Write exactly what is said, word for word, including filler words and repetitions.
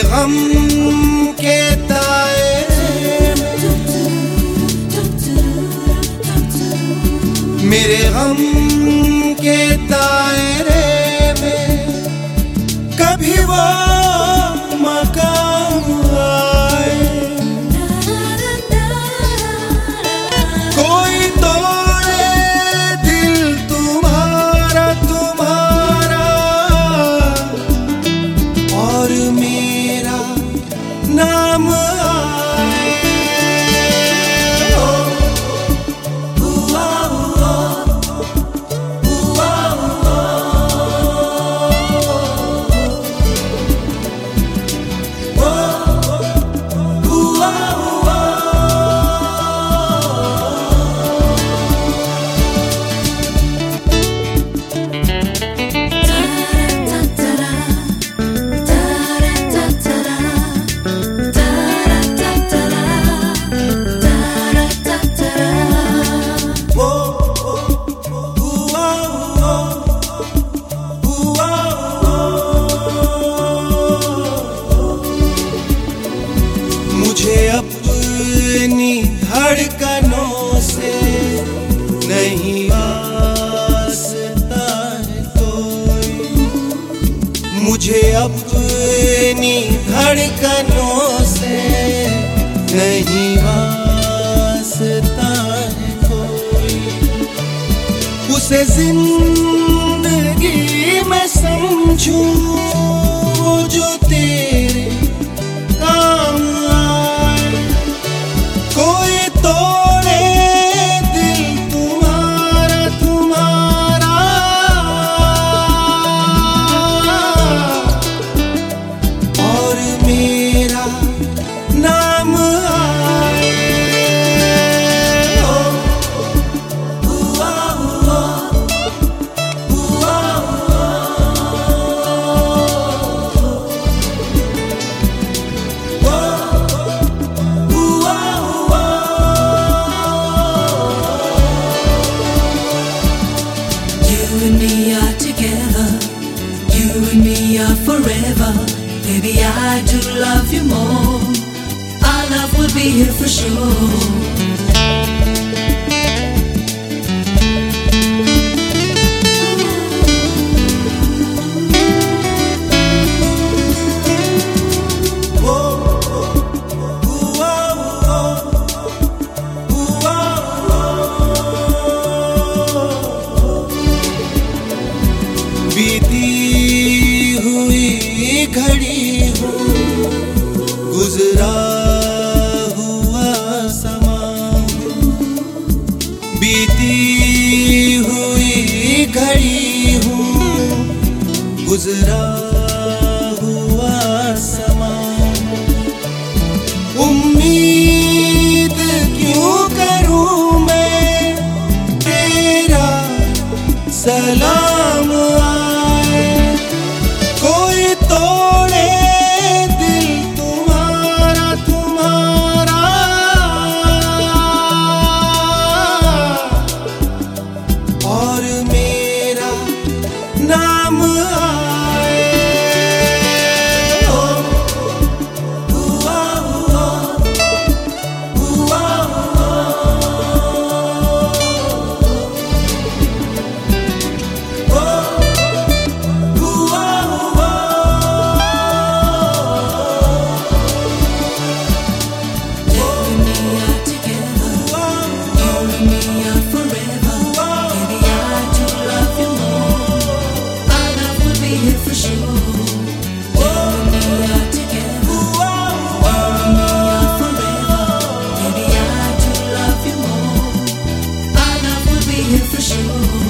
गम के दायरे में, मेरे गम के दायरे में कभी वो मकाम आए। कोई तोड़े दिल तुम्हारा तुम्हारा और मेरा नाम आए। मुझे अपनी धड़कनों से नहीं वास्ता है कोई, मुझे अपनी धड़कनों से नहीं वास्ता है कोई। उसे जिंदगी में समझूं जो तेरे काम आए। कोई तोड़े दिल तुम्हारा तुम्हारा और मेरा नाम आए। हुआ हुआ हुआ You and me are together, you and me are forever. Baby, I do love you more. Our love will be here for sure. बीती हुई घड़ी हूँ, गुजरा हुआ समा हूँ। बीती हुई घड़ी हूँ, गुजरा हुआ समा हूँ। उम्मीद क्यों करूँ मैं तेरा सलाम आए। कोई तोड़े दिल तुम्हारा तुम्हारा और मेरा नाम आए। हुआ हुआ हुआ For sure, you and me are together, you and me are forever. Baby, I do love you more. Our love will be here for sure.